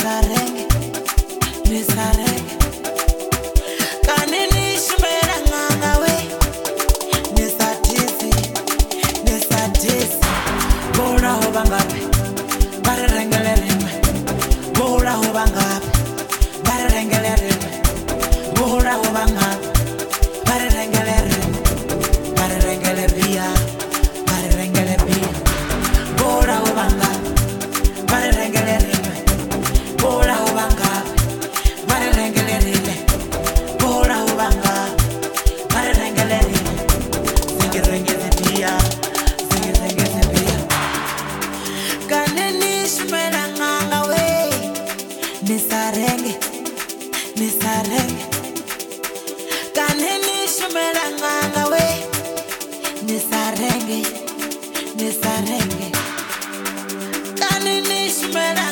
nisarenge, nisarenge. Kanini shumela nganga we, nisatisi, nisatisi. Bora hoba ngapi, barerengele rimwe. Bora hoba ngapi, barerengele rimwe. Bora hoba ngapi, barerengele rimwe. Barerengele bia, barerengele bia. Bora hoba ngapi, barerengele rimwe. Bora hoba ngapi, barerengele rimwe. Bora hoba ngapi, barerengele rimwe. Zingirengele bia, zingirengele bia. Kanini shumela nganga we, nisarenge, nisarenge. Kanini shumela nganga we, nisarenge, nisarenge. Kanini shumela